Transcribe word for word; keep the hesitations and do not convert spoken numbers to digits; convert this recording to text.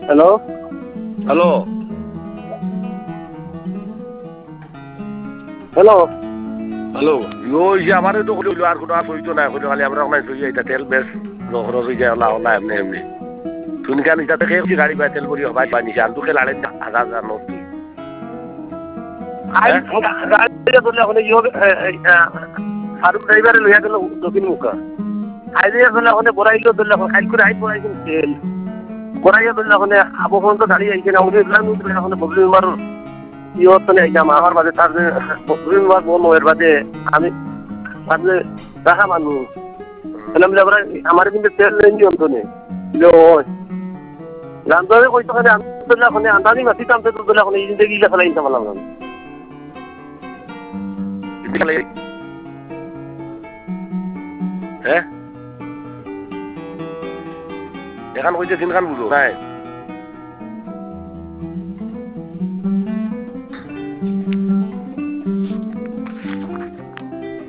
hello hello hello hello ইয়ো যে আমারে তো কইলো আর কোনো আর হইতো না কইলো খালি আমরা নাই হই এটা তেল বেশ খরচ হই যায় না না এমনি এমনি শুনি কেন এটা থেকে কি গাড়ি বাই তেল ভরি হবাই পানি সে আন্দুকে লাড়ে হাজার হাজার নোট তুই আই গাড়িটা ধরলে এখন ইয়ো ফারুক ড্রাইভারে লইয়া গেল দক্ষিণ মুখা আইডিয়া ধরলে এখন বড়াইলো ধরলে এখন কাল করে আই বড়াইছেন তেল বড়াইয়া ধরলে এখন আবু ফোন তো দাঁড়িয়ে আইছে না উনি প্ল্যান উঠবে এখন বদলিন মার ইয়ো তো নেই জামা আমার বাদে তার বদলিন মার বল এর বাদে আমি বাদলে রাখা মানুষ তাহলে আমার কিন্তু তেল নেই অন্তনে রান্ধে কইতো আমি ধরলে এখন আন্দাজি মাছি টানতে তো ধরলে এখন এই জিন্দগি ফেলাই নিতে পারলাম না হ্যাঁ এখন কইতে তিন খান বুঝো নাই